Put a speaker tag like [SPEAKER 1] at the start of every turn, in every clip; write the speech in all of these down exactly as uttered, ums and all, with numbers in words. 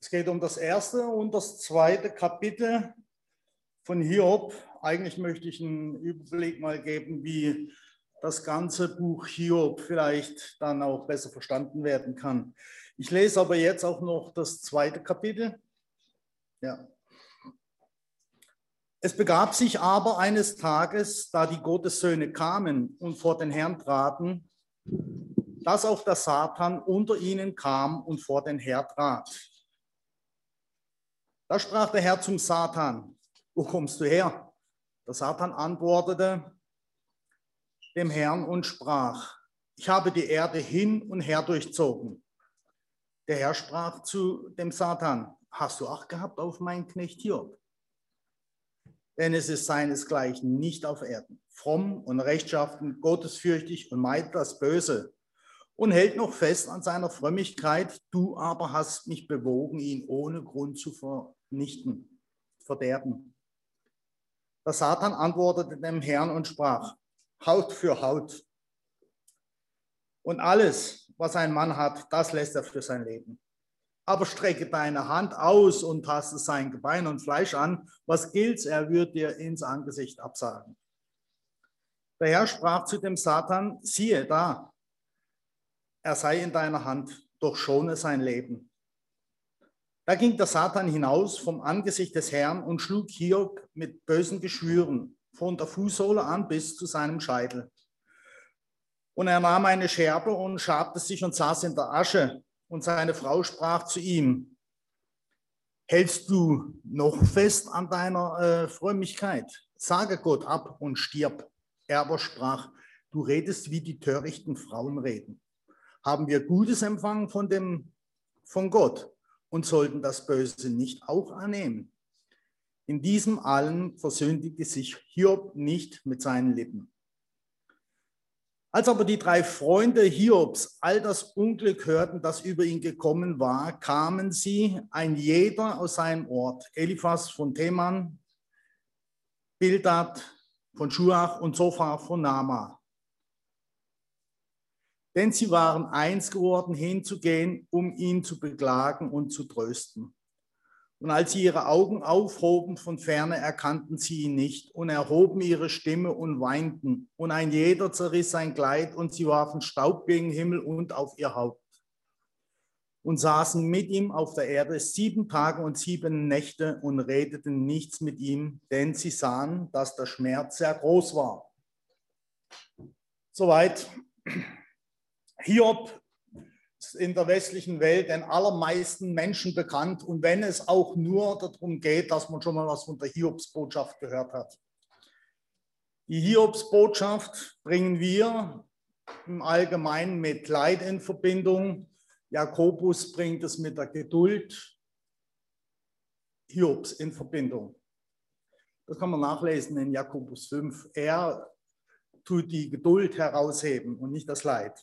[SPEAKER 1] Es geht um das erste und das zweite Kapitel von Hiob. Eigentlich möchte ich einen Überblick mal geben, wie das ganze Buch Hiob vielleicht dann auch besser verstanden werden kann. Ich lese aber jetzt auch noch das zweite Kapitel. Ja. Es begab sich aber eines Tages, da die Gottessöhne kamen und vor den Herrn traten, dass auch der Satan unter ihnen kam und vor den Herrn trat. Da sprach der Herr zum Satan: Wo kommst du her? Der Satan antwortete dem Herrn und sprach: Ich habe die Erde hin und her durchzogen. Der Herr sprach zu dem Satan: Hast du Acht gehabt auf meinen Knecht Hiob? Denn es ist seinesgleichen nicht auf Erden, fromm und rechtschaffen, gottesfürchtig und meidet das Böse und hält noch fest an seiner Frömmigkeit. Du aber hast mich bewogen, ihn ohne Grund zu vernichten, verderben. Der Satan antwortete dem Herrn und sprach: Haut für Haut. Und alles, was ein Mann hat, das lässt er für sein Leben. Aber strecke deine Hand aus und taste sein Gebein und Fleisch an. Was gilt's? Er wird dir ins Angesicht absagen. Der Herr sprach zu dem Satan: Siehe da, er sei in deiner Hand, doch schone sein Leben. Da ging der Satan hinaus vom Angesicht des Herrn und schlug Hiob mit bösen Geschwüren von der Fußsohle an bis zu seinem Scheitel. Und er nahm eine Scherbe und schabte sich und saß in der Asche. Und seine Frau sprach zu ihm: Hältst du noch fest an deiner äh, Frömmigkeit? Sage Gott ab und stirb. Er aber sprach: Du redest, wie die törichten Frauen reden. Haben wir Gutes empfangen von, dem, von Gott und sollten das Böse nicht auch annehmen? In diesem allen versündigte sich Hiob nicht mit seinen Lippen. Als aber die drei Freunde Hiobs all das Unglück hörten, das über ihn gekommen war, kamen sie, ein jeder aus seinem Ort, Eliphas von Teman, Bildad von Schuach und Zophar von Nama. Denn sie waren eins geworden, hinzugehen, um ihn zu beklagen und zu trösten. Und als sie ihre Augen aufhoben von ferne, erkannten sie ihn nicht und erhoben ihre Stimme und weinten. Und ein jeder zerriss sein Kleid und sie warfen Staub gegen den Himmel und auf ihr Haupt. Und saßen mit ihm auf der Erde sieben Tage und sieben Nächte und redeten nichts mit ihm, denn sie sahen, dass der Schmerz sehr groß war. Soweit. Hiob ist in der westlichen Welt den allermeisten Menschen bekannt, und wenn es auch nur darum geht, dass man schon mal was von der Hiobsbotschaft gehört hat. Die Hiobsbotschaft bringen wir im Allgemeinen mit Leid in Verbindung. Jakobus bringt es mit der Geduld Hiobs in Verbindung. Das kann man nachlesen in Jakobus fünf. Er tut die Geduld herausheben und nicht das Leid.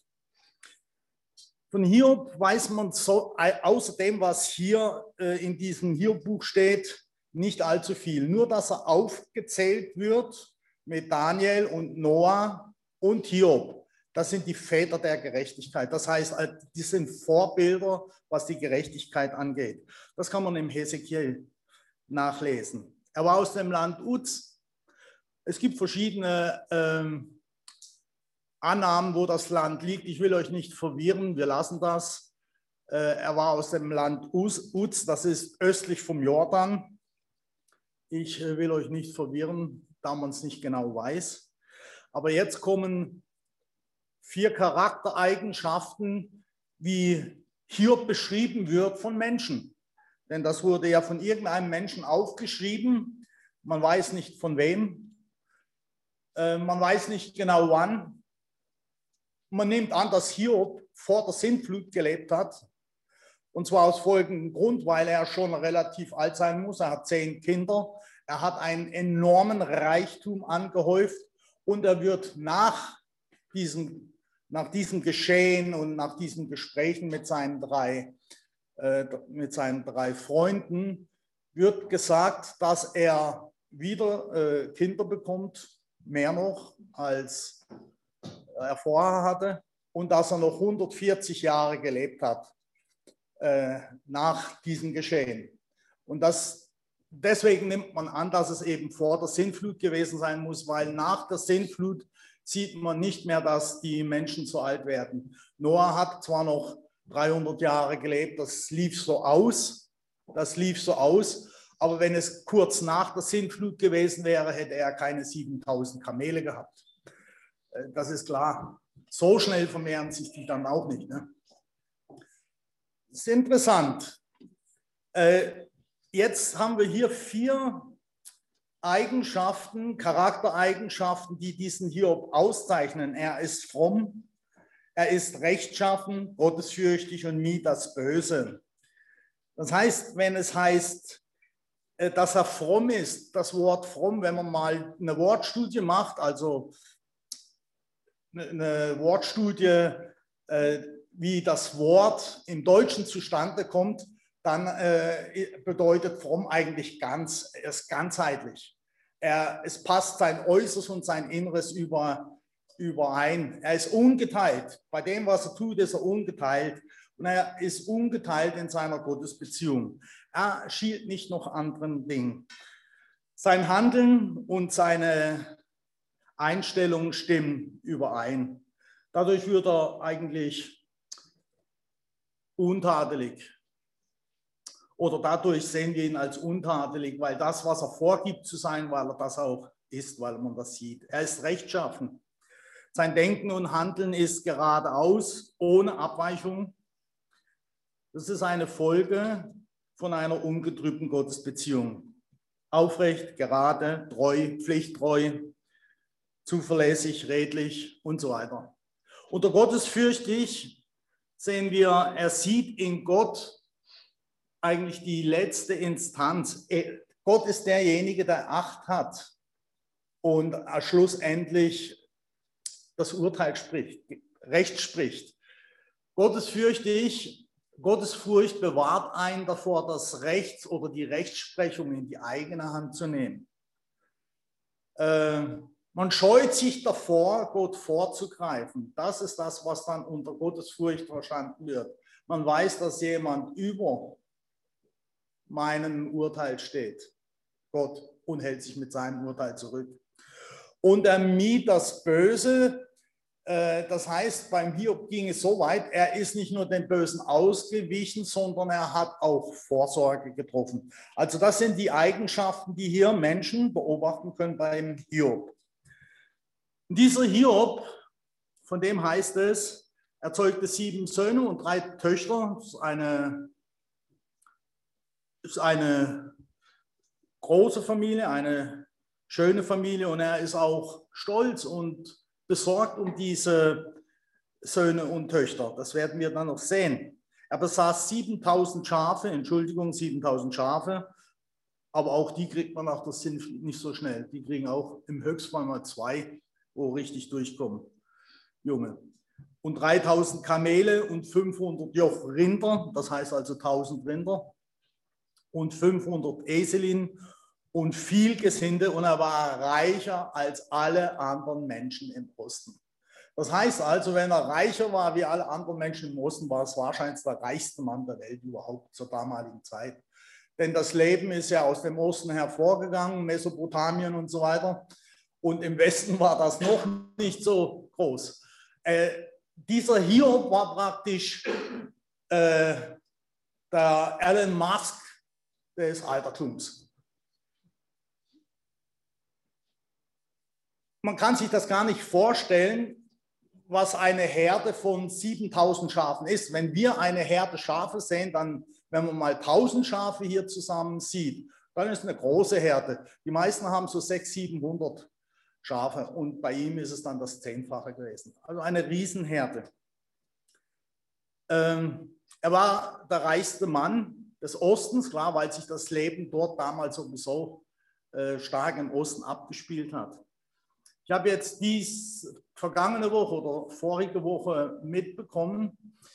[SPEAKER 1] Von Hiob weiß man so, außer dem, was hier äh, in diesem Hiob-Buch steht, nicht allzu viel. Nur, dass er aufgezählt wird mit Daniel und Noah und Hiob. Das sind die Väter der Gerechtigkeit. Das heißt, die sind Vorbilder, was die Gerechtigkeit angeht. Das kann man im Hesekiel nachlesen. Er war aus dem Land Uz. Es gibt verschiedene ähm, Annahmen, wo das Land liegt. Ich will euch nicht verwirren, wir lassen das. Er war aus dem Land Uz, das ist östlich vom Jordan. Ich will euch nicht verwirren, da man es nicht genau weiß. Aber jetzt kommen vier Charaktereigenschaften, wie Hiob beschrieben wird von Menschen. Denn das wurde ja von irgendeinem Menschen aufgeschrieben. Man weiß nicht von wem. Man weiß nicht genau wann. Man nimmt an, dass Hiob vor der Sintflut gelebt hat. Und zwar aus folgendem Grund, weil er schon relativ alt sein muss. Er hat zehn Kinder. Er hat einen enormen Reichtum angehäuft. Und er wird nach diesem, nach diesem Geschehen und nach diesen Gesprächen mit seinen drei, äh, mit seinen drei Freunden, wird gesagt, dass er wieder äh, Kinder bekommt, mehr noch als er vorher hatte, und dass er noch hundertvierzig Jahre gelebt hat. äh, nach diesem Geschehen. Und das, deswegen nimmt man an, dass es eben vor der Sintflut gewesen sein muss, weil nach der Sintflut sieht man nicht mehr, dass die Menschen so alt werden. Noah hat zwar noch dreihundert Jahre gelebt, das lief so aus, das lief so aus, aber wenn es kurz nach der Sintflut gewesen wäre, hätte er keine siebentausend Kamele gehabt. Das ist klar. So schnell vermehren sich die dann auch nicht. Ne? Das ist interessant. Äh, jetzt haben wir hier vier Eigenschaften, Charaktereigenschaften, die diesen Hiob auszeichnen. Er ist fromm, er ist rechtschaffen, gottesfürchtig und mied das Böse. Das heißt, wenn es heißt, dass er fromm ist, das Wort fromm, wenn man mal eine Wortstudie macht, also eine Wortstudie, wie das Wort im Deutschen zustande kommt, dann äh, bedeutet fromm eigentlich ganz, er ist ganzheitlich. Er, es passt sein Äußeres und sein Inneres über, überein. Er ist ungeteilt. Bei dem, was er tut, ist er ungeteilt. Und er ist ungeteilt in seiner Gottesbeziehung. Er schielt nicht nach anderen Dingen. Sein Handeln und seine Einstellung stimmen überein. Dadurch wird er eigentlich untadelig. Oder dadurch sehen wir ihn als untadelig, weil das, was er vorgibt zu sein, weil er das auch ist, weil man das sieht. Er ist rechtschaffen. Sein Denken und Handeln ist geradeaus, ohne Abweichung. Das ist eine Folge von einer ungetrübten Gottesbeziehung. Aufrecht, gerade, treu, pflichttreu, zuverlässig, redlich und so weiter. Unter gottesfürchtig sehen wir, er sieht in Gott eigentlich die letzte Instanz. Gott ist derjenige, der Acht hat und schlussendlich das Urteil spricht, Recht spricht. Gottesfürchtig, Gottesfurcht bewahrt einen davor, das Rechts oder die Rechtsprechung in die eigene Hand zu nehmen. Äh, man scheut sich davor, Gott vorzugreifen. Das ist das, was dann unter Gottesfurcht verstanden wird. Man weiß, dass jemand über meinem Urteil steht, Gott, und hält sich mit seinem Urteil zurück. Und er mied das Böse, äh, das heißt, beim Hiob ging es so weit, er ist nicht nur dem Bösen ausgewichen, sondern er hat auch Vorsorge getroffen. Also das sind die Eigenschaften, die hier Menschen beobachten können beim Hiob. Und dieser Hiob, von dem heißt es, er zeugte sieben Söhne und drei Töchter, das ist eine ist eine große Familie, eine schöne Familie und er ist auch stolz und besorgt um diese Söhne und Töchter. Das werden wir dann noch sehen. Er besaß siebentausend Schafe, Entschuldigung, siebentausend Schafe, aber auch die kriegt man nach der Sintflut nicht so schnell. Die kriegen auch im Höchstfall mal zwei, wo richtig durchkommen, Junge. Und dreitausend Kamele und fünfhundert Joch Rinder, das heißt also tausend Rinder. Und fünfhundert Eselin und viel Gesinde und er war reicher als alle anderen Menschen im Osten. Das heißt also, wenn er reicher war wie alle anderen Menschen im Osten, war es wahrscheinlich der reichste Mann der Welt überhaupt zur damaligen Zeit. Denn das Leben ist ja aus dem Osten hervorgegangen, Mesopotamien und so weiter. Und im Westen war das noch nicht so groß. Äh, dieser Hiob war praktisch äh, der Elon Musk des Altertums. Man kann sich das gar nicht vorstellen, was eine Herde von siebentausend Schafen ist. Wenn wir eine Herde Schafe sehen, dann, wenn man mal tausend Schafe hier zusammen sieht, dann ist es eine große Herde. Die meisten haben so sechshundert, siebenhundert Schafe und bei ihm ist es dann das Zehnfache gewesen. Also eine Riesenherde. Ähm, er war der reichste Mann des Ostens, klar, weil sich das Leben dort damals sowieso äh, stark im Osten abgespielt hat. Ich habe jetzt dies vergangene Woche oder vorige Woche mitbekommen,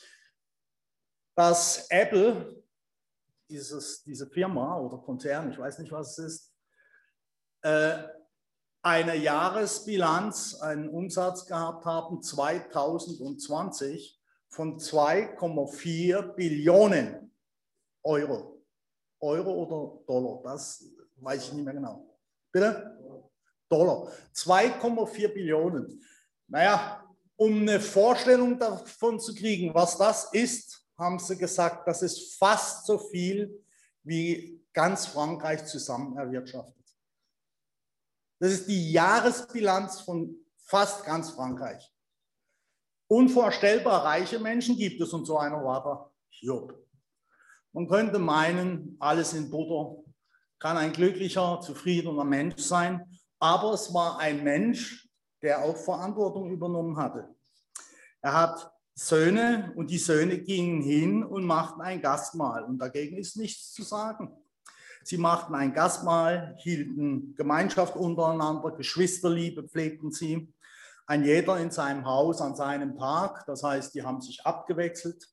[SPEAKER 1] dass Apple, dieses, diese Firma oder Konzern, ich weiß nicht, was es ist, äh, eine Jahresbilanz, einen Umsatz gehabt haben, zweitausendzwanzig von zwei Komma vier Billionen Euro. Euro oder Dollar, das weiß ich nicht mehr genau. Bitte? Dollar. zwei Komma vier Billionen. Naja, um eine Vorstellung davon zu kriegen, was das ist, haben sie gesagt, das ist fast so viel, wie ganz Frankreich zusammen erwirtschaftet. Das ist die Jahresbilanz von fast ganz Frankreich. Unvorstellbar reiche Menschen gibt es, und so einer war da Hiob. Man könnte meinen, alles in Butter, kann ein glücklicher, zufriedener Mensch sein, aber es war ein Mensch, der auch Verantwortung übernommen hatte. Er hat Söhne und die Söhne gingen hin und machten ein Gastmahl und dagegen ist nichts zu sagen. Sie machten ein Gastmahl, hielten Gemeinschaft untereinander, Geschwisterliebe pflegten sie. Ein jeder in seinem Haus an seinem Tag, das heißt, die haben sich abgewechselt.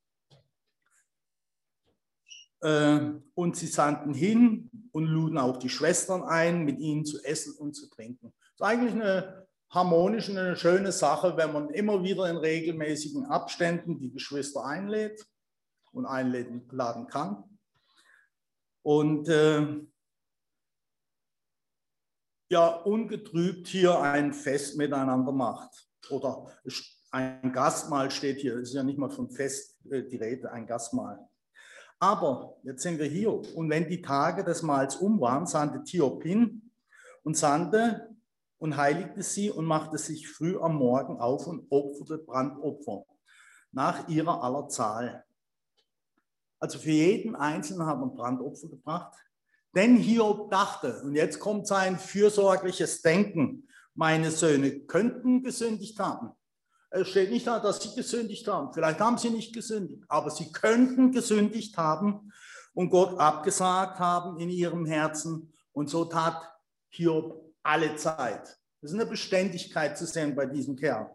[SPEAKER 1] Und sie sandten hin und luden auch die Schwestern ein, mit ihnen zu essen und zu trinken. Das ist eigentlich eine harmonische, eine schöne Sache, wenn man immer wieder in regelmäßigen Abständen die Geschwister einlädt und einladen kann. Und äh, ja, ungetrübt hier ein Fest miteinander macht. Oder ein Gastmahl steht hier, es ist ja nicht mal von Fest äh, die Rede, ein Gastmahl. Aber jetzt sind wir hier. Und wenn die Tage des Mahls um waren, sandte Hiob hin und sandte und heiligte sie und machte sich früh am Morgen auf und opferte Brandopfer nach ihrer aller Zahl. Also für jeden Einzelnen hat man Brandopfer gebracht. Denn Hiob dachte, und jetzt kommt sein fürsorgliches Denken, meine Söhne könnten gesündigt haben. Es steht nicht da, dass sie gesündigt haben. Vielleicht haben sie nicht gesündigt, aber sie könnten gesündigt haben und Gott abgesagt haben in ihrem Herzen. Und so tat Hiob alle Zeit. Das ist eine Beständigkeit zu sehen bei diesem Kerl.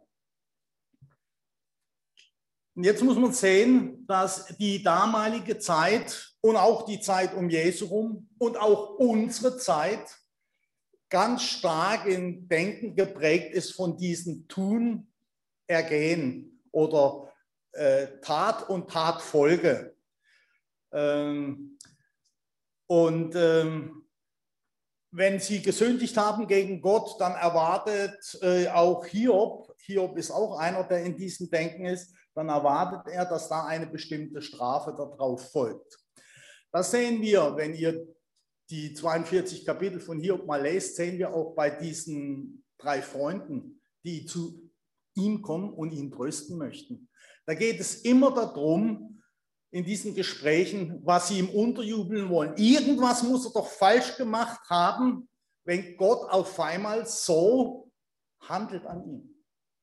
[SPEAKER 1] Und jetzt muss man sehen, dass die damalige Zeit und auch die Zeit um Jesu rum und auch unsere Zeit ganz stark im Denken geprägt ist von diesen Tun, Ergehen oder äh, Tat und Tatfolge. Ähm, und ähm, wenn sie gesündigt haben gegen Gott, dann erwartet äh, auch Hiob, Hiob ist auch einer, der in diesem Denken ist, dann erwartet er, dass da eine bestimmte Strafe darauf folgt. Das sehen wir, wenn ihr die zweiundvierzig Kapitel von Hiob mal lest, sehen wir auch bei diesen drei Freunden, die zu ihm kommen und ihn trösten möchten. Da geht es immer darum, in diesen Gesprächen, was sie ihm unterjubeln wollen. Irgendwas muss er doch falsch gemacht haben, wenn Gott auf einmal so handelt an ihm.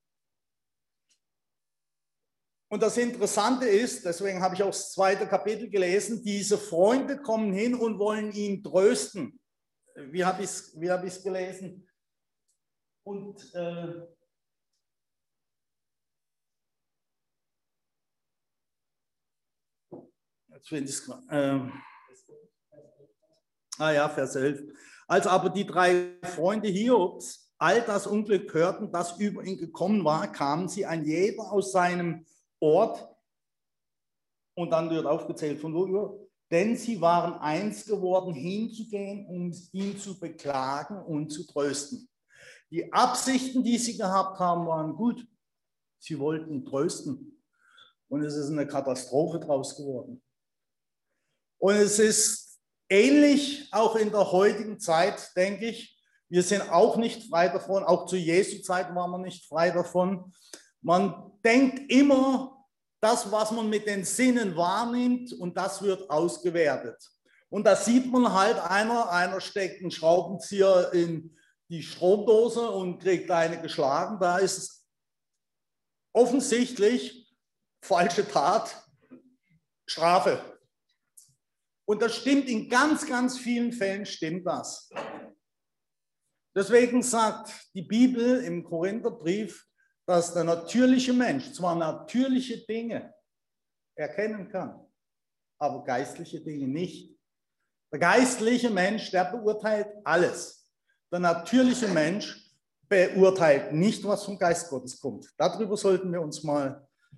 [SPEAKER 1] Und das Interessante ist, deswegen habe ich auch das zweite Kapitel gelesen, diese Freunde kommen hin und wollen ihn trösten. Wie habe ich es wie hab ich's gelesen? Und äh, jetzt finde ich es äh, ah ja, Vers elf. Als aber die drei Freunde Hiobs all das Unglück hörten, das über ihn gekommen war, kamen sie ein jeder aus seinem Ort, und dann wird aufgezählt von wo über, denn sie waren eins geworden, hinzugehen, um ihn zu beklagen und zu trösten. Die Absichten, die sie gehabt haben, waren gut. Sie wollten trösten. Und es ist eine Katastrophe draus geworden. Und es ist ähnlich auch in der heutigen Zeit, denke ich. Wir sind auch nicht frei davon, auch zu Jesu Zeit waren wir nicht frei davon. Man denkt immer, das, was man mit den Sinnen wahrnimmt, und das wird ausgewertet. Und da sieht man halt, einer, einer steckt einen Schraubenzieher in die Stromdose und kriegt eine geschlagen. Da ist es offensichtlich falsche Tat, Strafe. Und das stimmt in ganz, ganz vielen Fällen, stimmt das. Deswegen sagt die Bibel im Korintherbrief, dass der natürliche Mensch zwar natürliche Dinge erkennen kann, aber geistliche Dinge nicht. Der geistliche Mensch, der beurteilt alles. Der natürliche Mensch beurteilt nicht, was vom Geist Gottes kommt. Darüber sollten wir uns mal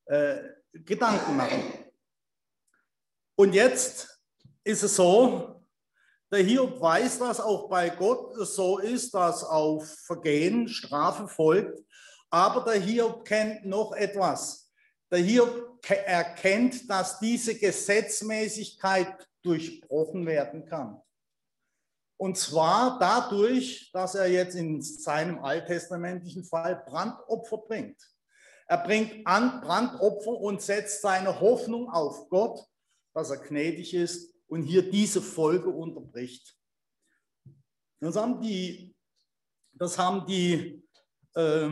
[SPEAKER 1] äh, Gedanken machen. Und jetzt ist es so, der Hiob weiß, dass auch bei Gott es so ist, dass auf Vergehen Strafe folgt. Aber der Hiob kennt noch etwas. Der Hiob erkennt, dass diese Gesetzmäßigkeit durchbrochen werden kann. Und zwar dadurch, dass er jetzt in seinem alttestamentlichen Fall Brandopfer bringt. Er bringt an Brandopfer und setzt seine Hoffnung auf Gott, dass er gnädig ist und hier diese Folge unterbricht. Das haben die, das haben die äh,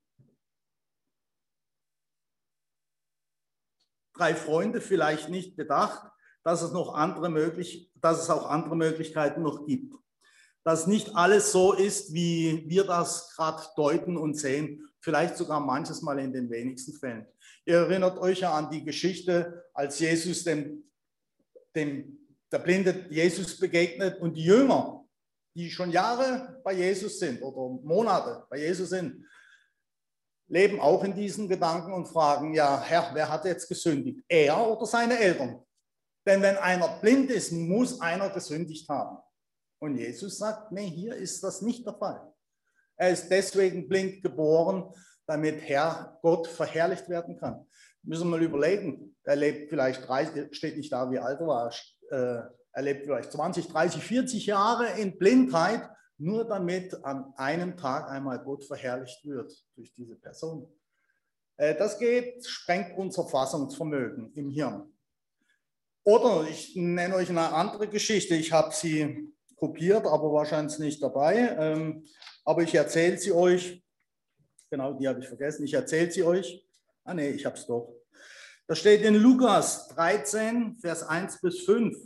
[SPEAKER 1] drei Freunde vielleicht nicht bedacht, dass es noch andere möglich, dass es auch andere Möglichkeiten noch gibt. Dass nicht alles so ist, wie wir das gerade deuten und sehen, vielleicht sogar manches Mal in den wenigsten Fällen. Ihr erinnert euch ja an die Geschichte, als Jesus dem, dem der blinde Jesus begegnet und die Jünger, die schon Jahre bei Jesus sind oder Monate bei Jesus sind, leben auch in diesen Gedanken und fragen, ja Herr, wer hat jetzt gesündigt? Er oder seine Eltern? Denn wenn einer blind ist, muss einer gesündigt haben. Und Jesus sagt, nee, hier ist das nicht der Fall. Er ist deswegen blind geboren, damit Herr Gott verherrlicht werden kann. Müssen wir mal überlegen, er lebt vielleicht dreißig, steht nicht da, wie alt er war, er lebt vielleicht zwanzig, dreißig, vierzig Jahre in Blindheit, nur damit an einem Tag einmal Gott verherrlicht wird durch diese Person. Das geht, sprengt unser Fassungsvermögen im Hirn. Oder ich nenne euch eine andere Geschichte, ich habe sie kopiert, aber wahrscheinlich nicht dabei. Ähm, aber ich erzähle sie euch. Genau, die habe ich vergessen. Ich erzähle sie euch. Ah nee, ich habe es doch. Da steht in Lukas dreizehn, Vers eins bis fünf.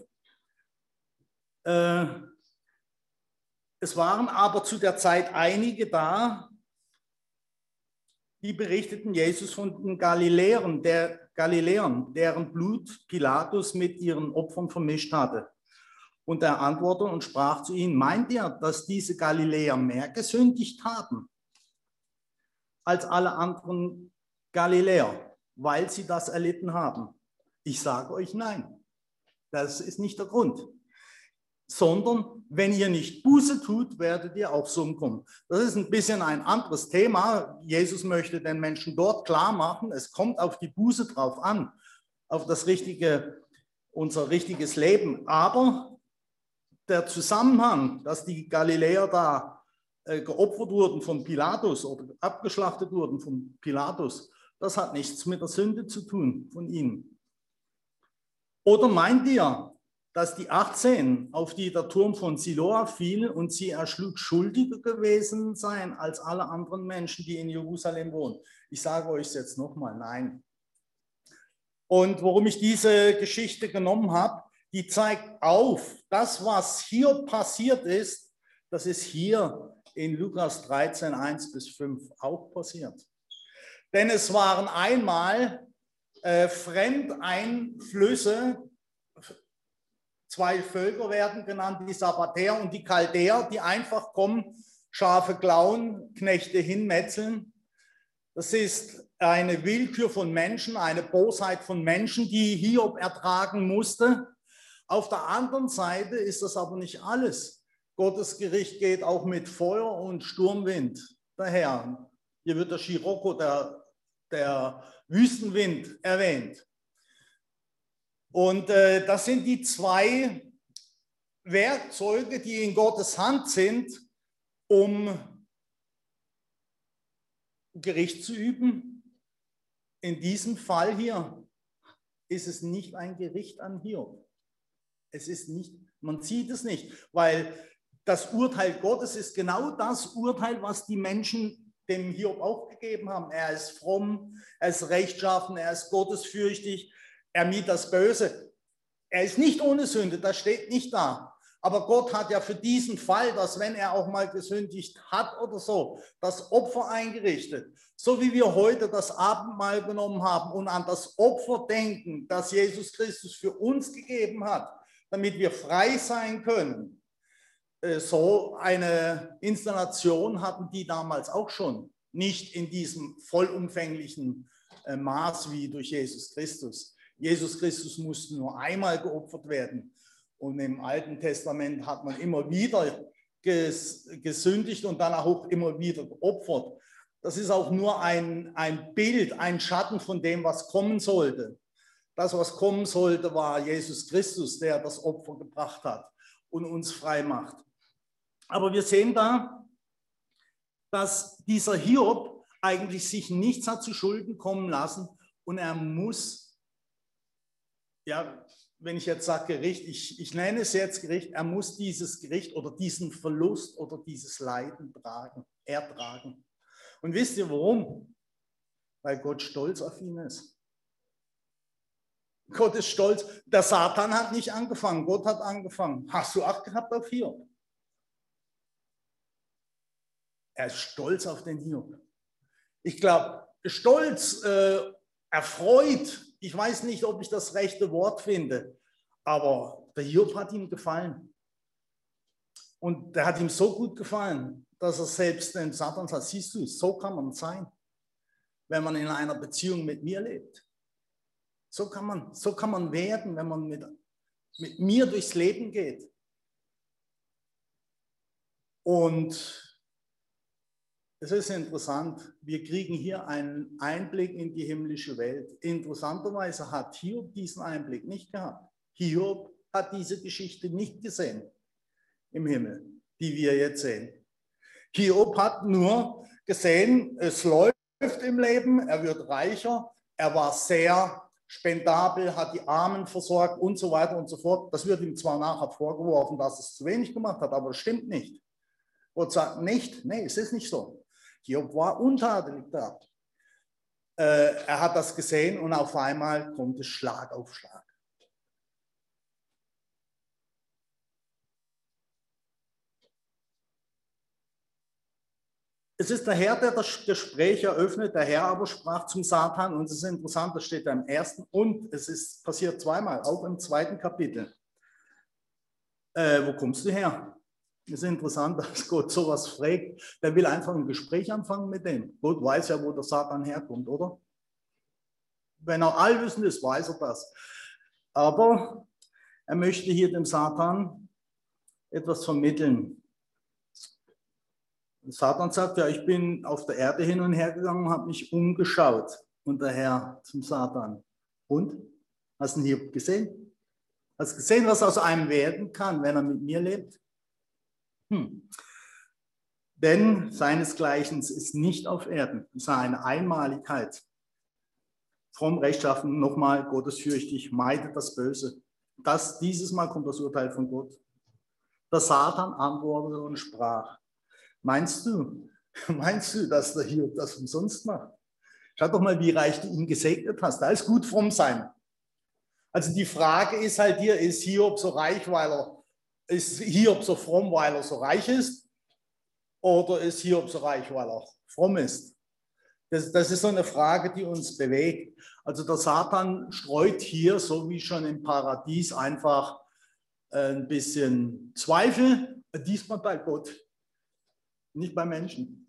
[SPEAKER 1] Äh, es waren aber zu der Zeit einige da, die berichteten Jesus von den Galiläern, der Galiläern, deren Blut Pilatus mit ihren Opfern vermischt hatte. Und er antwortete und sprach zu ihnen, meint ihr, dass diese Galiläer mehr gesündigt haben als alle anderen Galiläer, weil sie das erlitten haben? Ich sage euch nein, das ist nicht der Grund. Sondern wenn ihr nicht Buße tut, werdet ihr auch so umkommen. Das ist ein bisschen ein anderes Thema. Jesus möchte den Menschen dort klar machen, es kommt auf die Buße drauf an, auf das richtige, unser richtiges Leben. Aber der Zusammenhang, dass die Galiläer da äh, geopfert wurden von Pilatus oder abgeschlachtet wurden von Pilatus, das hat nichts mit der Sünde zu tun von ihnen. Oder meint ihr, dass die achtzehn, auf die der Turm von Siloa fiel und sie erschlug, schuldiger gewesen seien als alle anderen Menschen, die in Jerusalem wohnen? Ich sage euch jetzt nochmal, nein. Und warum ich diese Geschichte genommen habe, die zeigt auf, das, was hier passiert ist, das ist hier in Lukas dreizehn, eins bis fünf auch passiert. Denn es waren einmal äh, Fremdeinflüsse, zwei Völker werden genannt, die Sabbatäer und die Chaldäer, die einfach kommen, Schafe klauen, Knechte hinmetzeln. Das ist eine Willkür von Menschen, eine Bosheit von Menschen, die Hiob ertragen musste. Auf der anderen Seite ist das aber nicht alles. Gottes Gericht geht auch mit Feuer und Sturmwind daher. Hier wird der Scirocco, der, der Wüstenwind, erwähnt. Und äh, das sind die zwei Werkzeuge, die in Gottes Hand sind, um Gericht zu üben. In diesem Fall hier ist es nicht ein Gericht an Hiob. Es ist nicht, man sieht es nicht, weil das Urteil Gottes ist genau das Urteil, was die Menschen dem Hiob auch gegeben haben. Er ist fromm, er ist rechtschaffen, er ist gottesfürchtig, er mied das Böse. Er ist nicht ohne Sünde, das steht nicht da. Aber Gott hat ja für diesen Fall, dass wenn er auch mal gesündigt hat oder so, das Opfer eingerichtet. So wie wir heute das Abendmahl genommen haben und an das Opfer denken, das Jesus Christus für uns gegeben hat, damit wir frei sein können. So eine Installation hatten die damals auch schon, nicht in diesem vollumfänglichen Maß wie durch Jesus Christus. Jesus Christus musste nur einmal geopfert werden. Und im Alten Testament hat man immer wieder ges gesündigt und dann auch immer wieder geopfert. Das ist auch nur ein, ein Bild, ein Schatten von dem, was kommen sollte. Das, was kommen sollte, war Jesus Christus, der das Opfer gebracht hat und uns frei macht. Aber wir sehen da, dass dieser Hiob eigentlich sich nichts hat zu Schulden kommen lassen und er muss, ja, wenn ich jetzt sage Gericht, ich, ich nenne es jetzt Gericht, er muss dieses Gericht oder diesen Verlust oder dieses Leiden tragen, ertragen. Und wisst ihr warum? Weil Gott stolz auf ihn ist. Gott ist stolz. Der Satan hat nicht angefangen, Gott hat angefangen. Hast du Acht gehabt auf Hiob? Er ist stolz auf den Hiob. Ich glaube, stolz, äh, erfreut, ich weiß nicht, ob ich das rechte Wort finde, aber der Hiob hat ihm gefallen. Und der hat ihm so gut gefallen, dass er selbst den Satan sagt, siehst du, so kann man sein, wenn man in einer Beziehung mit mir lebt. So kann man, so kann man werden, wenn man mit, mit mir durchs Leben geht. Und es ist interessant, wir kriegen hier einen Einblick in die himmlische Welt. Interessanterweise hat Hiob diesen Einblick nicht gehabt. Hiob hat diese Geschichte nicht gesehen im Himmel, die wir jetzt sehen. Hiob hat nur gesehen, es läuft im Leben, er wird reicher, er war sehr spendabel, hat die Armen versorgt und so weiter und so fort. Das wird ihm zwar nachher vorgeworfen, dass es zu wenig gemacht hat, aber das stimmt nicht. Gott sagt nicht, nee, es ist nicht so. Hiob war untadelig da. Äh, er hat das gesehen und auf einmal kommt es Schlag auf Schlag. Es ist der Herr, der das Gespräch eröffnet. Der Herr aber sprach zum Satan. Und es ist interessant, das steht da im ersten und es ist passiert zweimal, auch im zweiten Kapitel. Äh, wo kommst du her? Es ist interessant, dass Gott sowas fragt. Der will einfach ein Gespräch anfangen mit dem. Gott weiß ja, wo der Satan herkommt, oder? Wenn er allwissend ist, weiß er das. Aber er möchte hier dem Satan etwas vermitteln. Satan sagt, ja, ich bin auf der Erde hin und her gegangen und habe mich umgeschaut. Und der Herr zum Satan. Und? Hast du ihn hier gesehen? Hast du gesehen, was aus einem werden kann, wenn er mit mir lebt? Hm. Denn seinesgleichen ist nicht auf Erden. Es ist eine Einmaligkeit. Fromm, rechtschaffen, nochmal, gottesfürchtig, meidet das Böse. Das, dieses Mal kommt das Urteil von Gott. Der Satan antwortete und sprach, meinst du, meinst du, dass der Hiob das umsonst macht? Schau doch mal, wie reich du ihn gesegnet hast. Da ist gut fromm sein. Also die Frage ist halt hier, ist Hiob so reich, weil er, ist Hiob so fromm, weil er so reich ist? Oder ist Hiob so reich, weil er fromm ist? Das, das ist so eine Frage, die uns bewegt. Also der Satan streut hier, so wie schon im Paradies, einfach ein bisschen Zweifel, diesmal bei Gott, nicht bei Menschen.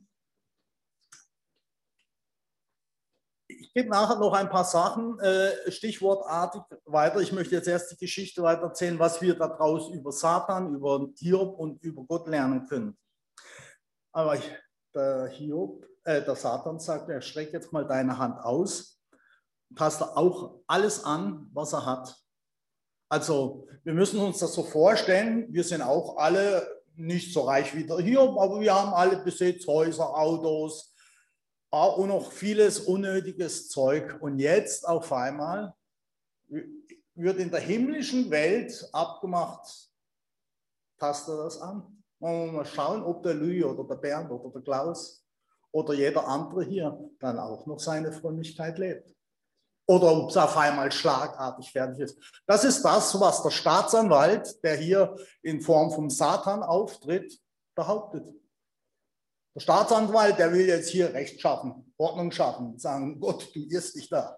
[SPEAKER 1] Ich gebe nachher noch ein paar Sachen äh, stichwortartig weiter. Ich möchte jetzt erst die Geschichte weiter erzählen, was wir daraus über Satan, über Hiob und über Gott lernen können. Aber ich, der Hiob, äh, der Satan sagt, er streckt jetzt mal deine Hand aus, passt auch alles an, was er hat. Also wir müssen uns das so vorstellen, wir sind auch alle nicht so reich wie der Hiob, aber wir haben alle Besitz, Häuser, Autos und noch vieles unnötiges Zeug. Und jetzt auf einmal wird in der himmlischen Welt abgemacht, passt er das an? Wollen wir mal schauen, ob der Louis oder der Bernd oder der Klaus oder jeder andere hier dann auch noch seine Frömmigkeit lebt. Oder ob es auf einmal schlagartig fertig ist. Das ist das, was der Staatsanwalt, der hier in Form vom Satan auftritt, behauptet. Der Staatsanwalt, der will jetzt hier Recht schaffen, Ordnung schaffen, sagen, Gott, du irrst dich da.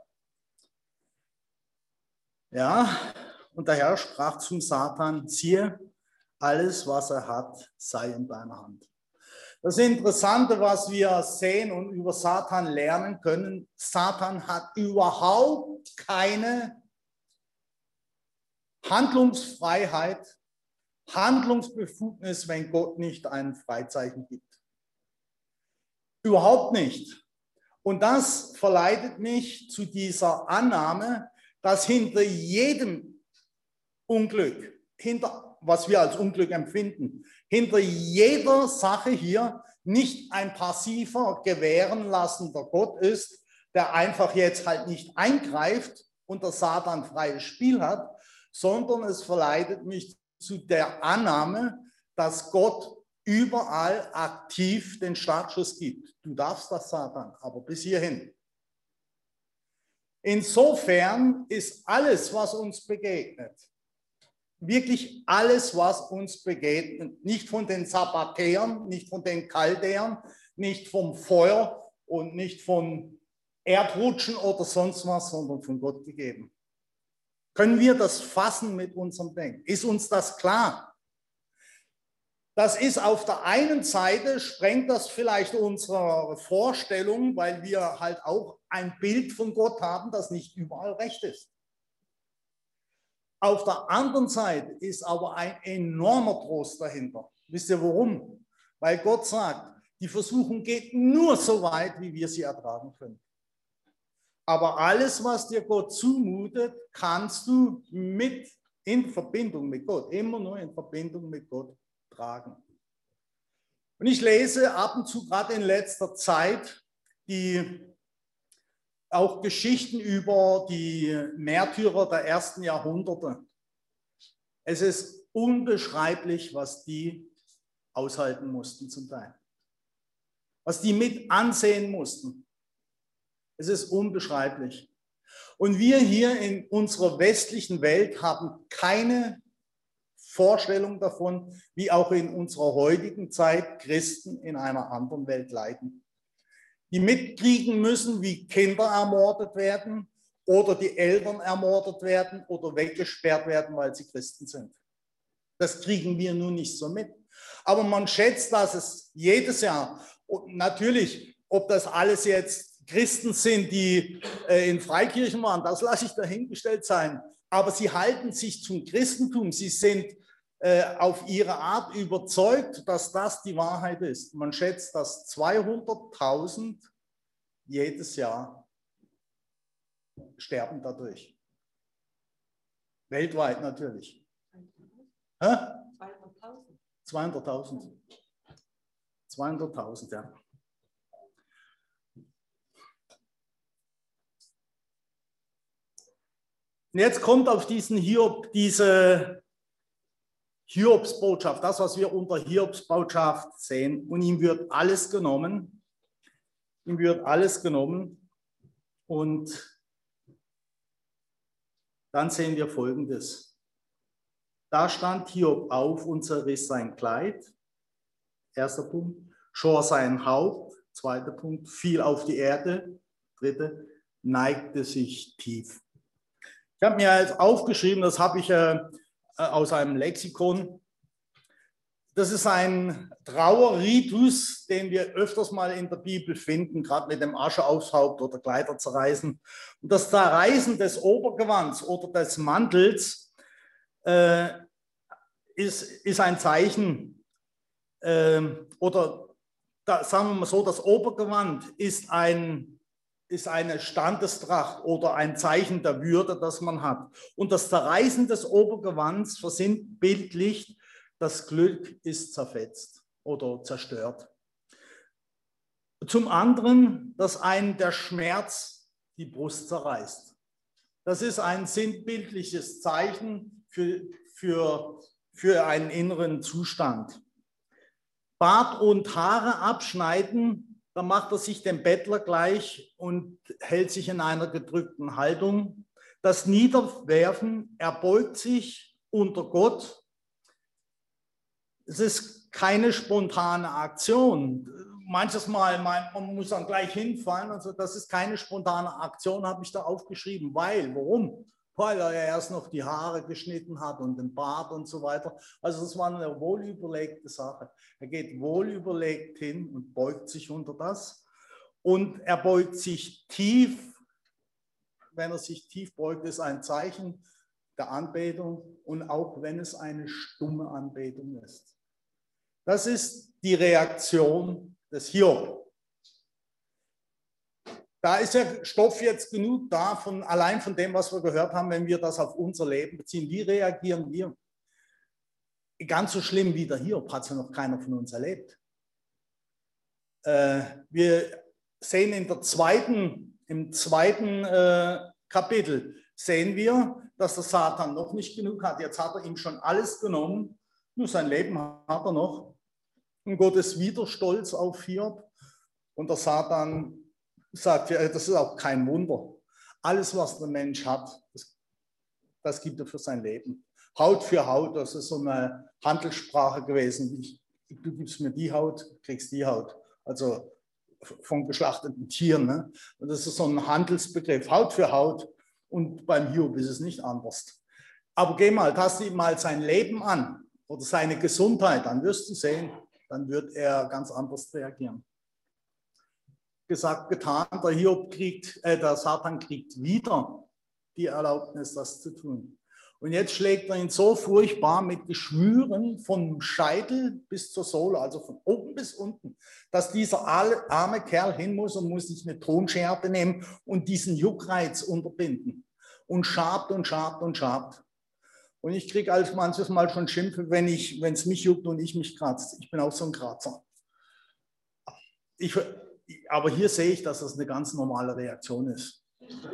[SPEAKER 1] Ja, und der Herr sprach zum Satan, siehe, alles, was er hat, sei in deiner Hand. Das Interessante, was wir sehen und über Satan lernen können, Satan hat überhaupt keine Handlungsfreiheit, Handlungsbefugnis, wenn Gott nicht ein Freizeichen gibt. Überhaupt nicht. Und das verleitet mich zu dieser Annahme, dass hinter jedem Unglück, hinter was wir als Unglück empfinden, hinter jeder Sache hier nicht ein passiver, gewähren lassender Gott ist, der einfach jetzt halt nicht eingreift und der Satan freies Spiel hat, sondern es verleitet mich zu der Annahme, dass Gott überall aktiv den Startschuss gibt. Du darfst das, Satan, aber bis hierhin. Insofern ist alles, was uns begegnet, wirklich alles, was uns begegnet, nicht von den Sabbatäern, nicht von den Chaldäern, nicht vom Feuer und nicht von Erdrutschen oder sonst was, sondern von Gott gegeben. Können wir das fassen mit unserem Denken? Ist uns das klar? Das ist auf der einen Seite, sprengt das vielleicht unsere Vorstellung, weil wir halt auch ein Bild von Gott haben, das nicht überall recht ist. Auf der anderen Seite ist aber ein enormer Trost dahinter. Wisst ihr warum? Weil Gott sagt, die Versuchung geht nur so weit, wie wir sie ertragen können. Aber alles, was dir Gott zumutet, kannst du mit in Verbindung mit Gott, immer nur in Verbindung mit Gott tragen. Und ich lese ab und zu, gerade in letzter Zeit, die auch Geschichten über die Märtyrer der ersten Jahrhunderte. Es ist unbeschreiblich, was die aushalten mussten zum Teil. Was die mit ansehen mussten. Es ist unbeschreiblich. Und wir hier in unserer westlichen Welt haben keine Vorstellung davon, wie auch in unserer heutigen Zeit Christen in einer anderen Welt leiden. Die mitkriegen müssen, wie Kinder ermordet werden oder die Eltern ermordet werden oder weggesperrt werden, weil sie Christen sind. Das kriegen wir nun nicht so mit. Aber man schätzt, dass es jedes Jahr, und natürlich, ob das alles jetzt Christen sind, die äh, in Freikirchen waren, das lasse ich dahingestellt sein. Aber sie halten sich zum Christentum. Sie sind äh, auf ihre Art überzeugt, dass das die Wahrheit ist. Man schätzt, dass zweihunderttausend jedes Jahr sterben dadurch. Weltweit natürlich. zweihunderttausend. zweihunderttausend. zweihunderttausend, ja. Und jetzt kommt auf diesen Hiob diese Hiobsbotschaft, das, was wir unter Hiobsbotschaft sehen. Und ihm wird alles genommen. Ihm wird alles genommen. Und dann sehen wir Folgendes. Da stand Hiob auf und zerriss sein Kleid. Erster Punkt. Schor sein Haupt. Zweiter Punkt. Fiel auf die Erde. Dritte. Neigte sich tief. Ich habe mir jetzt aufgeschrieben, das habe ich äh, aus einem Lexikon. Das ist ein Trauerritus, den wir öfters mal in der Bibel finden, gerade mit dem Asche aufs Haupt oder Kleider zerreißen. Und das Zerreißen des Obergewands oder des Mantels äh, ist, ist ein Zeichen, äh, oder da, sagen wir mal so, das Obergewand ist ein ist eine Standestracht oder ein Zeichen der Würde, das man hat. Und das Zerreißen des Obergewands versinnbildlicht, das Glück ist zerfetzt oder zerstört. Zum anderen, dass einen der Schmerz die Brust zerreißt. Das ist ein sinnbildliches Zeichen für, für, für einen inneren Zustand. Bart und Haare abschneiden, da macht er sich dem Bettler gleich und hält sich in einer gedrückten Haltung. Das Niederwerfen, er beugt sich unter Gott. Es ist keine spontane Aktion. Manches Mal meint man, muss dann gleich hinfallen. Also das ist keine spontane Aktion, habe ich da aufgeschrieben. Weil, warum? weil er erst noch die Haare geschnitten hat und den Bart und so weiter. Also das war eine wohlüberlegte Sache. Er geht wohlüberlegt hin und beugt sich unter das. Und er beugt sich tief. Wenn er sich tief beugt, ist ein Zeichen der Anbetung und auch wenn es eine stumme Anbetung ist. Das ist die Reaktion des Hiob. Da ist ja Stoff jetzt genug da, von, allein von dem, was wir gehört haben, wenn wir das auf unser Leben beziehen. Wie reagieren wir? Ganz so schlimm wie der Hiob hat es ja noch keiner von uns erlebt. Äh, wir sehen in der zweiten, im zweiten äh, Kapitel, sehen wir, dass der Satan noch nicht genug hat. Jetzt hat er ihm schon alles genommen, nur sein Leben hat er noch. Und Gott ist wieder stolz auf Hiob. Und der Satan sagt, ja, das ist auch kein Wunder. Alles, was der Mensch hat, das, das gibt er für sein Leben. Haut für Haut, das ist so eine Handelssprache gewesen. Ich, du gibst mir die Haut, kriegst die Haut. Also von geschlachteten Tieren. Ne? Und das ist so ein Handelsbegriff, Haut für Haut. Und beim Hiob ist es nicht anders. Aber geh mal, taste ihm mal sein Leben an oder seine Gesundheit, dann wirst du sehen, dann wird er ganz anders reagieren. Gesagt, getan, der Hiob kriegt, äh, der Satan kriegt wieder die Erlaubnis, das zu tun. Und jetzt schlägt er ihn so furchtbar mit Geschwüren vom Scheitel bis zur Sohle, also von oben bis unten, dass dieser arme Kerl hin muss und muss sich eine Tonscherbe nehmen und diesen Juckreiz unterbinden. Und schabt und schabt und schabt. Und ich kriege als manches Mal schon Schimpfe, wenn ich, wenn es mich juckt und ich mich kratze. Ich bin auch so ein Kratzer. Ich, aber hier sehe ich, dass das eine ganz normale Reaktion ist.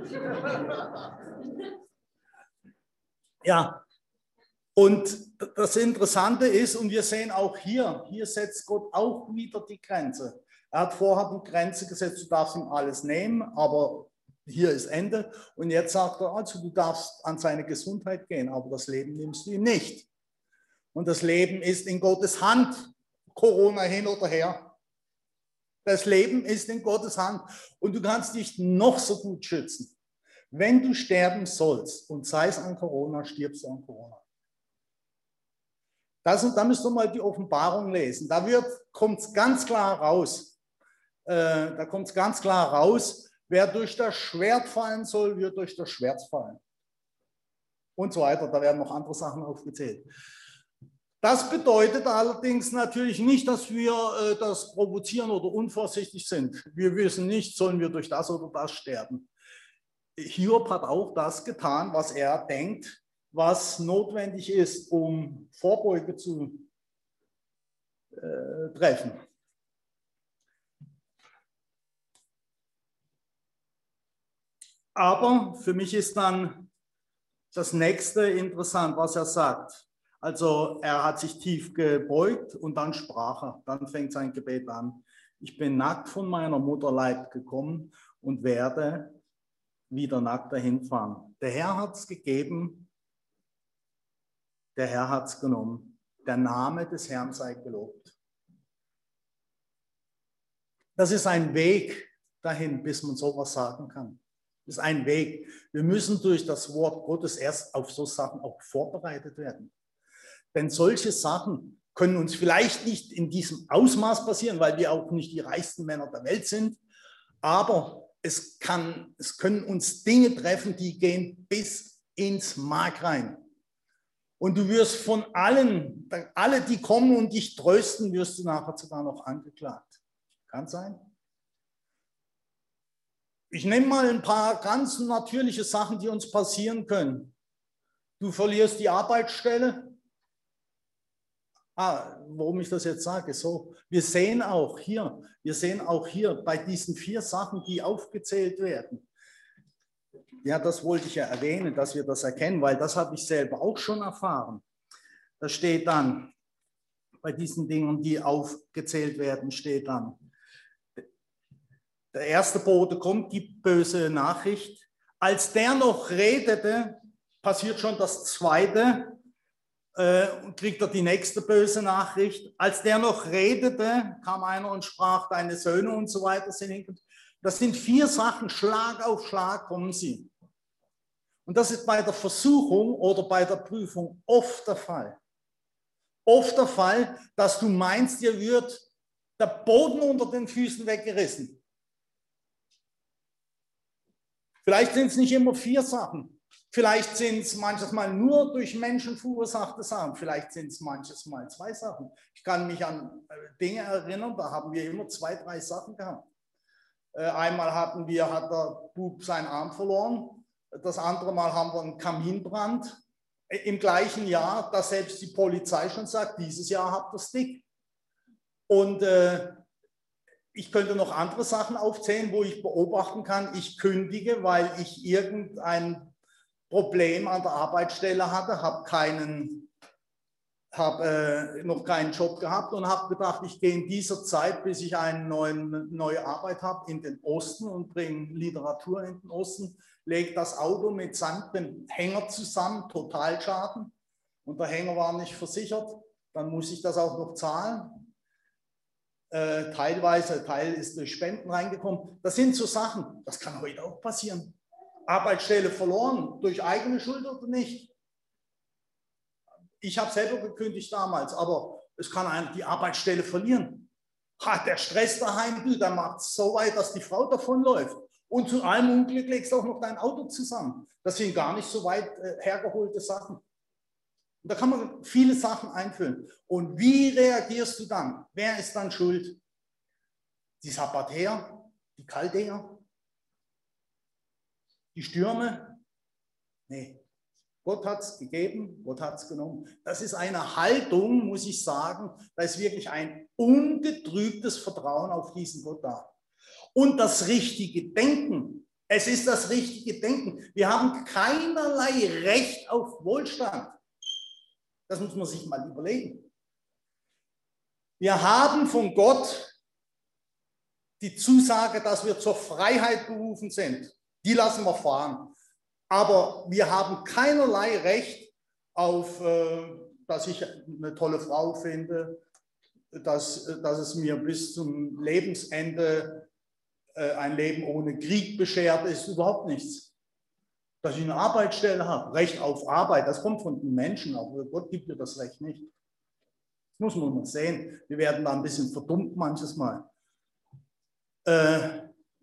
[SPEAKER 1] Ja, und das Interessante ist, und wir sehen auch hier, hier setzt Gott auch wieder die Grenze. Er hat vorher die Grenze gesetzt, du darfst ihm alles nehmen, aber hier ist Ende. Und jetzt sagt er, also du darfst an seine Gesundheit gehen, aber das Leben nimmst du ihm nicht. Und das Leben ist in Gottes Hand, Corona hin oder her. Das Leben ist in Gottes Hand und du kannst dich noch so gut schützen. Wenn du sterben sollst und sei es an Corona, stirbst du an Corona. Das, und da müsst ihr mal die Offenbarung lesen. Da kommt es ganz klar raus. Äh, da kommt es ganz klar raus, wer durch das Schwert fallen soll, wird durch das Schwert fallen. Und so weiter. Da werden noch andere Sachen aufgezählt. Das bedeutet allerdings natürlich nicht, dass wir äh, das provozieren oder unvorsichtig sind. Wir wissen nicht, sollen wir durch das oder das sterben. Hiob hat auch das getan, was er denkt, was notwendig ist, um Vorbeuge zu äh, treffen. Aber für mich ist dann das nächste interessant, was er sagt. Also er hat sich tief gebeugt und dann sprach er. Dann fängt sein Gebet an. Ich bin nackt von meiner Mutter Leib gekommen und werde wieder nackt dahin fahren. Der Herr hat es gegeben, der Herr hat es genommen. Der Name des Herrn sei gelobt. Das ist ein Weg dahin, bis man sowas sagen kann. Das ist ein Weg. Wir müssen durch das Wort Gottes erst auf so Sachen auch vorbereitet werden. Denn solche Sachen können uns vielleicht nicht in diesem Ausmaß passieren, weil wir auch nicht die reichsten Männer der Welt sind. Aber es, kann, es können uns Dinge treffen, die gehen bis ins Mark rein. Und du wirst von allen, alle, die kommen und dich trösten, wirst du nachher sogar noch angeklagt. Kann sein. Ich nehme mal ein paar ganz natürliche Sachen, die uns passieren können. Du verlierst die Arbeitsstelle. Ah, warum ich das jetzt sage, so, wir sehen auch hier, wir sehen auch hier bei diesen vier Sachen, die aufgezählt werden. Ja, das wollte ich ja erwähnen, dass wir das erkennen, weil das habe ich selber auch schon erfahren. Da steht dann, bei diesen Dingen, die aufgezählt werden, steht dann, der erste Bote kommt, gibt böse Nachricht. Als der noch redete, passiert schon das zweite, und kriegt er die nächste böse Nachricht. Als der noch redete, kam einer und sprach, deine Söhne und so weiter sind hingekommen. Das sind vier Sachen, Schlag auf Schlag kommen sie. Und das ist bei der Versuchung oder bei der Prüfung oft der Fall. Oft der Fall, dass du meinst, dir wird der Boden unter den Füßen weggerissen. Vielleicht sind es nicht immer vier Sachen. Vielleicht sind es manches Mal nur durch Menschen verursachte Sachen. Vielleicht sind es manches Mal zwei Sachen. Ich kann mich an Dinge erinnern, da haben wir immer zwei, drei Sachen gehabt. Einmal hatten wir, hat der Bub seinen Arm verloren. Das andere Mal haben wir einen Kaminbrand. Im gleichen Jahr, dass selbst die Polizei schon sagt, dieses Jahr habt ihr es dick. Und äh, ich könnte noch andere Sachen aufzählen, wo ich beobachten kann, ich kündige, weil ich irgendein Problem an der Arbeitsstelle hatte, habe keinen, habe äh, noch keinen Job gehabt und habe gedacht, ich gehe in dieser Zeit, bis ich eine neue, neue Arbeit habe, in den Osten und bringe Literatur in den Osten, lege das Auto mitsamt dem Hänger zusammen, Totalschaden, und der Hänger war nicht versichert, dann muss ich das auch noch zahlen. Äh, teilweise, Teil ist durch Spenden reingekommen. Das sind so Sachen, das kann heute auch passieren. Arbeitsstelle verloren, durch eigene Schuld oder nicht. Ich habe selber gekündigt damals, aber es kann einem die Arbeitsstelle verlieren. Ha, der Stress daheim, du, der macht es so weit, dass die Frau davonläuft. Und zu allem Unglück legst du auch noch dein Auto zusammen. Das sind gar nicht so weit äh, hergeholte Sachen. Und da kann man viele Sachen einfüllen. Und wie reagierst du dann? Wer ist dann schuld? Die Sabbatäer, die Chaldäer, die Stürme? Nee, Gott hat es gegeben, Gott hat es genommen. Das ist eine Haltung, muss ich sagen, da ist wirklich ein ungetrübtes Vertrauen auf diesen Gott da. Und das richtige Denken. Es ist das richtige Denken. Wir haben keinerlei Recht auf Wohlstand. Das muss man sich mal überlegen. Wir haben von Gott die Zusage, dass wir zur Freiheit berufen sind. Die lassen wir fahren. Aber wir haben keinerlei Recht auf, dass ich eine tolle Frau finde, dass, dass es mir bis zum Lebensende ein Leben ohne Krieg beschert ist, überhaupt nichts. Dass ich eine Arbeitsstelle habe, Recht auf Arbeit, das kommt von den Menschen, aber Gott gibt mir das Recht nicht. Das muss man mal sehen. Wir werden da ein bisschen verdummt manches Mal. Äh,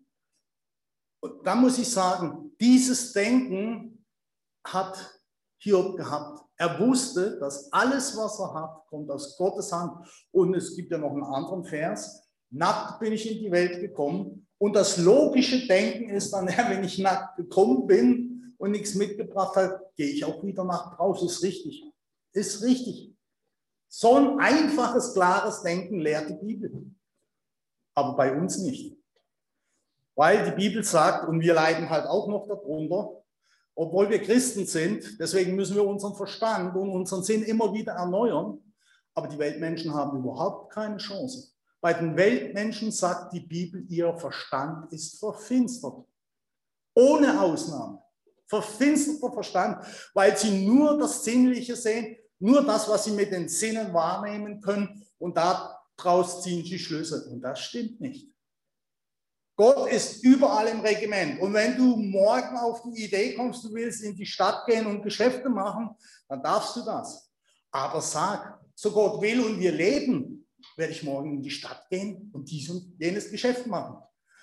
[SPEAKER 1] und da muss ich sagen, dieses Denken hat Hiob gehabt. Er wusste, dass alles, was er hat, kommt aus Gottes Hand. Und es gibt ja noch einen anderen Vers. Nackt bin ich in die Welt gekommen. Und das logische Denken ist dann, ja, wenn ich nackt gekommen bin und nichts mitgebracht habe, gehe ich auch wieder nackt raus. Ist richtig. Ist richtig. So ein einfaches, klares Denken lehrt die Bibel. Aber bei uns nicht. Weil die Bibel sagt, und wir leiden halt auch noch darunter, obwohl wir Christen sind, deswegen müssen wir unseren Verstand und unseren Sinn immer wieder erneuern. Aber die Weltmenschen haben überhaupt keine Chance. Bei den Weltmenschen sagt die Bibel, ihr Verstand ist verfinstert. Ohne Ausnahme. Verfinsterter Verstand, weil sie nur das Sinnliche sehen, nur das, was sie mit den Sinnen wahrnehmen können, und daraus ziehen sie Schlüsse. Und das stimmt nicht. Gott ist überall im Regiment. Und wenn du morgen auf die Idee kommst, du willst in die Stadt gehen und Geschäfte machen, dann darfst du das. Aber sag, so Gott will und wir leben, werde ich morgen in die Stadt gehen und dies und jenes Geschäft machen.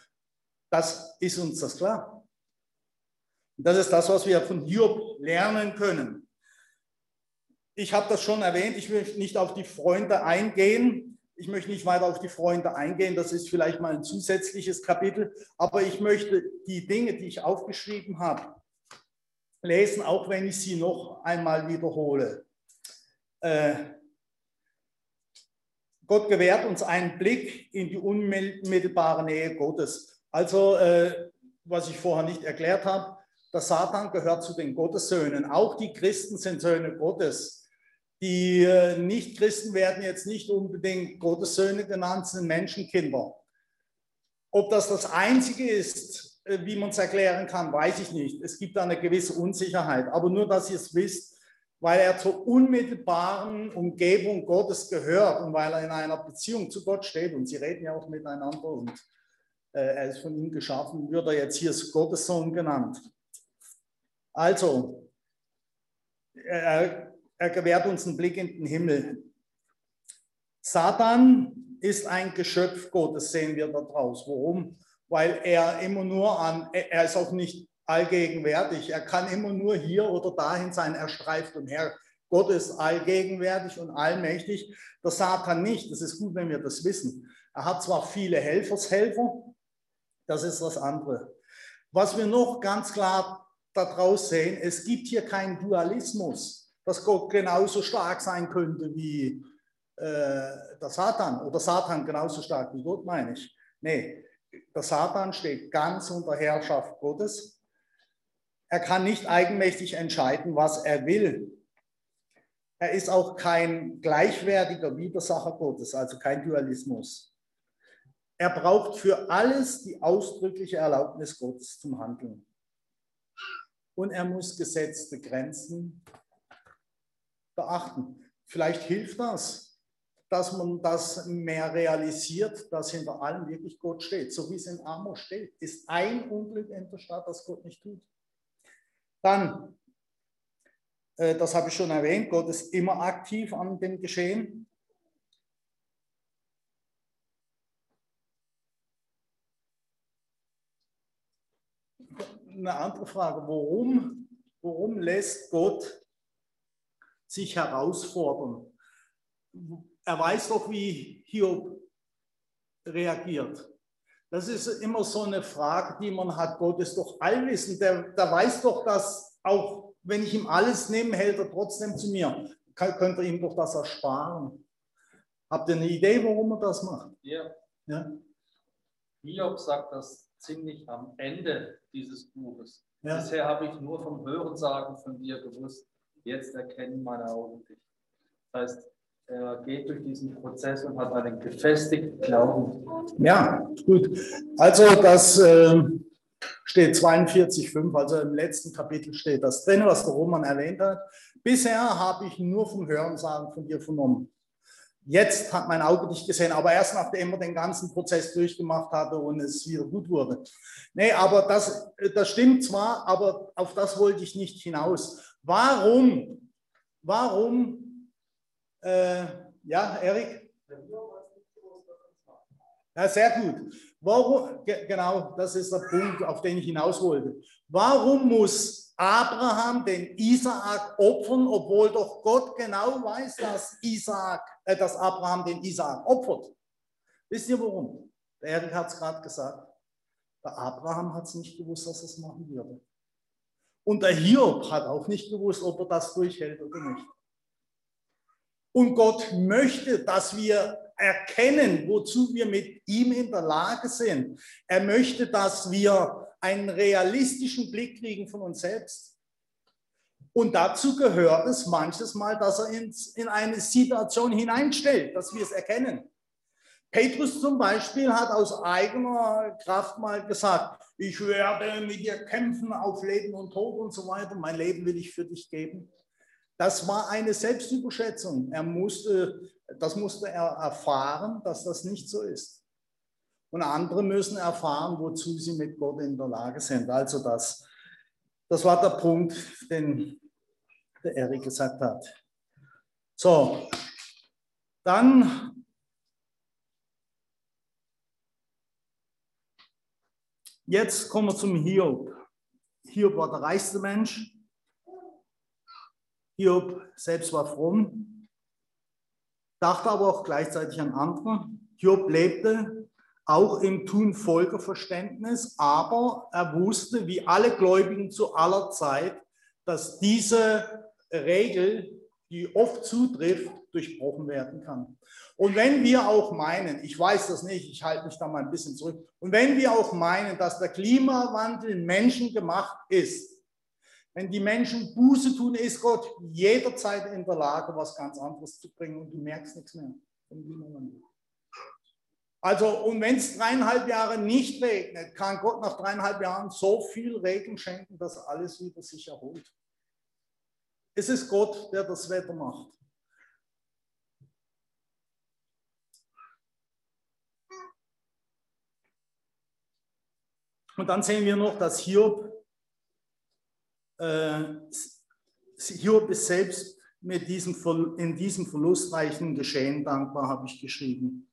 [SPEAKER 1] Das ist uns das klar. Und das ist das, was wir von Hiob lernen können. Ich habe das schon erwähnt, ich will nicht auf die Freunde eingehen. Ich möchte nicht weiter auf die Freunde eingehen, das ist vielleicht mal ein zusätzliches Kapitel, aber ich möchte die Dinge, die ich aufgeschrieben habe, lesen, auch wenn ich sie noch einmal wiederhole. Äh, Gott gewährt uns einen Blick in die unmittelbare Nähe Gottes. Also, äh, was ich vorher nicht erklärt habe, der Satan gehört zu den Gottessöhnen. Auch die Christen sind Söhne Gottes. Die äh, Nicht-Christen werden jetzt nicht unbedingt Gottessöhne genannt, sind Menschenkinder. Ob das das Einzige ist, äh, wie man es erklären kann, weiß ich nicht. Es gibt da eine gewisse Unsicherheit. Aber nur, dass ihr es wisst, weil er zur unmittelbaren Umgebung Gottes gehört und weil er in einer Beziehung zu Gott steht, und sie reden ja auch miteinander und äh, er ist von ihm geschaffen, wird er jetzt hier als Gottessohn genannt. Also, er, er gewährt uns einen Blick in den Himmel. Satan ist ein Geschöpf Gottes, sehen wir da draus. Warum? Weil er immer nur an, er ist auch nicht allgegenwärtig. Er kann immer nur hier oder dahin sein. Er streift umher. Gott ist allgegenwärtig und allmächtig. Der Satan nicht. Das ist gut, wenn wir das wissen. Er hat zwar viele Helfershelfer, das ist das andere. Was wir noch ganz klar daraus sehen, es gibt hier keinen Dualismus, dass Gott genauso stark sein könnte wie äh, der Satan oder Satan genauso stark wie Gott, meine ich. Nee, der Satan steht ganz unter Herrschaft Gottes. Er kann nicht eigenmächtig entscheiden, was er will. Er ist auch kein gleichwertiger Widersacher Gottes, also kein Dualismus. Er braucht für alles die ausdrückliche Erlaubnis Gottes zum Handeln. Und er muss gesetzte Grenzen beachten. Vielleicht hilft das, dass man das mehr realisiert, dass hinter allem wirklich Gott steht. So wie es in Amos steht, ist ein Unglück in der Stadt, das Gott nicht tut. Dann, äh, das habe ich schon erwähnt, Gott ist immer aktiv an dem Geschehen. Eine andere Frage, warum, warum lässt Gott sich herausfordern? Er weiß doch, wie Hiob reagiert. Das ist immer so eine Frage, die man hat. Gott ist doch allwissend. Der, der weiß doch, dass auch wenn ich ihm alles nehme, hält er trotzdem zu mir. Kann, könnte er ihm doch das ersparen. Habt ihr eine Idee, warum er das macht?
[SPEAKER 2] Ja.
[SPEAKER 1] Ja?
[SPEAKER 2] Hiob sagt das ziemlich am Ende dieses Buches.
[SPEAKER 1] Ja.
[SPEAKER 2] Bisher habe ich nur vom Hörensagen von dir gewusst, jetzt erkennen meine Augen dich. Das heißt, er geht durch diesen Prozess und hat einen gefestigten Glauben.
[SPEAKER 1] Ja, gut. Also das äh, steht zweiundvierzig Komma fünf, also im letzten Kapitel steht das drin, was der Roman erwähnt hat. Bisher habe ich nur vom Hörensagen von dir vernommen. Jetzt hat mein Auge dich gesehen, aber erst nachdem er den ganzen Prozess durchgemacht hatte und es wieder gut wurde. Nee, aber das, das stimmt zwar, aber auf das wollte ich nicht hinaus. Warum, warum, äh, ja, Erik? Ja, sehr gut. Warum, genau, das ist der Punkt, auf den ich hinaus wollte. Warum muss Abraham den Isaak opfern, obwohl doch Gott genau weiß, dass, Isaak, äh, dass Abraham den Isaak opfert? Wisst ihr warum? Der Erik hat es gerade gesagt. Der Abraham hat es nicht gewusst, dass er es machen würde. Und der Hiob hat auch nicht gewusst, ob er das durchhält oder nicht. Und Gott möchte, dass wir erkennen, wozu wir mit ihm in der Lage sind. Er möchte, dass wir einen realistischen Blick kriegen von uns selbst. Und dazu gehört es manches Mal, dass er uns in eine Situation hineinstellt, dass wir es erkennen. Petrus zum Beispiel hat aus eigener Kraft mal gesagt, ich werde mit dir kämpfen auf Leben und Tod und so weiter. Mein Leben will ich für dich geben. Das war eine Selbstüberschätzung. Er musste, das musste er erfahren, dass das nicht so ist. Und andere müssen erfahren, wozu sie mit Gott in der Lage sind. Also das, das war der Punkt, den der Erik gesagt hat. So, dann jetzt kommen wir zum Hiob. Hiob war der reichste Mensch. Hiob selbst war fromm, dachte aber auch gleichzeitig an andere. Hiob lebte auch im Tun-Folger-Verständnis, aber er wusste, wie alle Gläubigen zu aller Zeit, dass diese Regel, die oft zutrifft, durchbrochen werden kann. Und wenn wir auch meinen, ich weiß das nicht, ich halte mich da mal ein bisschen zurück, und wenn wir auch meinen, dass der Klimawandel menschengemacht ist, wenn die Menschen Buße tun, ist Gott jederzeit in der Lage, was ganz anderes zu bringen und du merkst nichts mehr. Also, und wenn es dreieinhalb Jahre nicht regnet, kann Gott nach dreieinhalb Jahren so viel Regen schenken, dass alles wieder sich erholt. Es ist Gott, der das Wetter macht. Und dann sehen wir noch, dass Hiob äh, Hiob ist selbst mit diesem, in diesem verlustreichen Geschehen dankbar, habe ich geschrieben.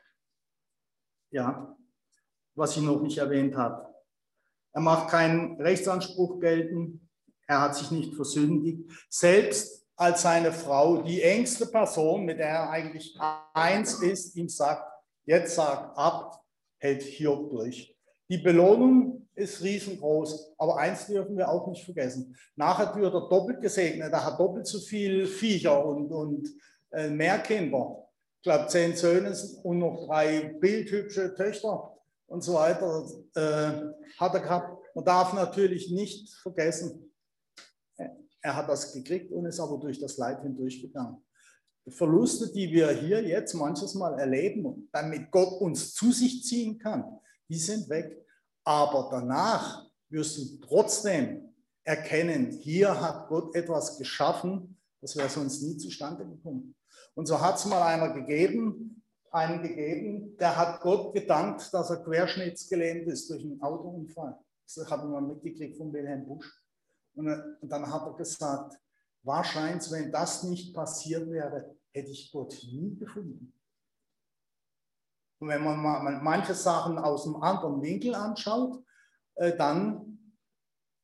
[SPEAKER 1] Ja, was ich noch nicht erwähnt habe. Er macht keinen Rechtsanspruch geltend, er hat sich nicht versündigt. Selbst als seine Frau, die engste Person, mit der er eigentlich eins ist, ihm sagt, jetzt sag ab, hält Hiob durch. Die Belohnung ist riesengroß, aber eins dürfen wir auch nicht vergessen. Nachher wird er doppelt gesegnet, er hat doppelt so viel Viecher und, und äh, mehr Kinder. Ich glaube, zehn Söhne und noch drei bildhübsche Töchter und so weiter äh, hat er gehabt. Man darf natürlich nicht vergessen, er hat das gekriegt und ist aber durch das Leid hindurchgegangen. Die Verluste, die wir hier jetzt manches Mal erleben, damit Gott uns zu sich ziehen kann, die sind weg. Aber danach wirst du trotzdem erkennen, hier hat Gott etwas geschaffen, das wäre sonst nie zustande gekommen. Und so hat es mal einer gegeben, einen gegeben, der hat Gott gedankt, dass er querschnittsgelähmt ist durch einen Autounfall. Das hat man mitgekriegt von Wilhelm Busch. Und dann hat er gesagt, wahrscheinlich, wenn das nicht passiert wäre, hätte ich Gott nie gefunden. Und wenn man manche Sachen aus einem anderen Winkel anschaut, dann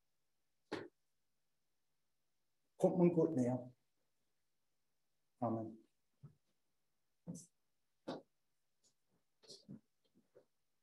[SPEAKER 1] kommt man Gott näher. Amen.